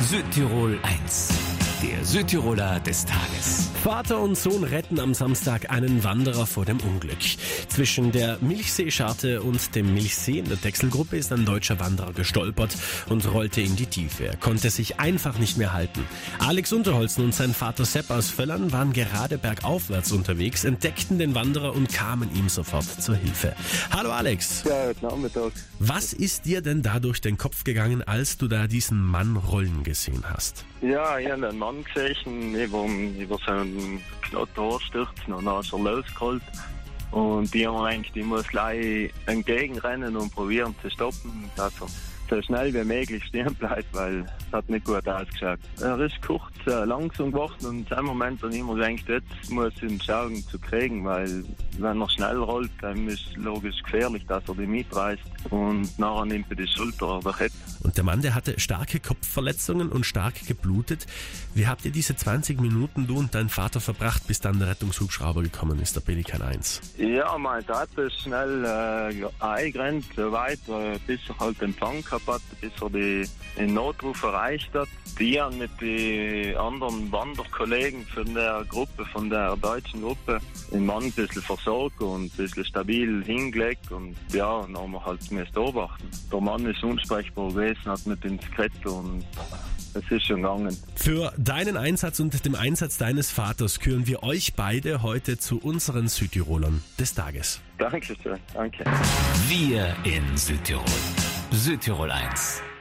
Südtirol 1, der Südtiroler des Tages. Vater und Sohn retten am Samstag einen Wanderer vor dem Unglück. Zwischen der Milchseescharte und dem Milchsee in der Dechselgruppe ist ein deutscher Wanderer gestolpert und rollte in die Tiefe. Er konnte sich einfach nicht mehr halten. Alex Unterholzen und sein Vater Sepp aus Völlern waren gerade bergaufwärts unterwegs, entdeckten den Wanderer und kamen ihm sofort zur Hilfe. Hallo Alex. Ja, guten Nachmittag. Was ist dir denn da durch den Kopf gegangen, als du da diesen Mann rollen gesehen hast? Ja, ich habe einen Mann gesehen, über so einen Knoten stürzen und dann ist er losgeholt. Und die haben gedacht, ich muss gleich entgegenrennen und probieren zu stoppen, dass er so schnell wie möglich stehen bleibt, weil es hat nicht gut ausgeschaut. Er ist kurz langsam geworden und in einem Moment dann immer gedacht, jetzt muss ich ihn schauen zu kriegen, weil wenn er schnell rollt, dann ist es logisch gefährlich, dass er die mitreißt und nachher nimmt er die Schulter oder Kette. Und der Mann, der hatte starke Kopfverletzungen und stark geblutet. Wie habt ihr diese 20 Minuten, du und dein Vater, verbracht, bis dann der Rettungshubschrauber gekommen ist, der Pelikan 1? Ja, mein Vater ist schnell eingerannt, so weit, bis er halt Empfang gehabt hat, bis er den Notruf erreicht hat. Die haben mit den anderen Wanderkollegen von der Gruppe, von der deutschen Gruppe, den Mann ein bisschen versorgt und ein bisschen stabil hingelegt und ja, dann haben wir halt beobachten. Der Mann ist unsprechbar gewesen, hat mit ins Gerät und es ist schon gegangen. Für deinen Einsatz und dem Einsatz deines Vaters küren wir euch beide heute zu unseren Südtirolern des Tages. Dankeschön, danke. Wir in Südtirol. Südtirol 1.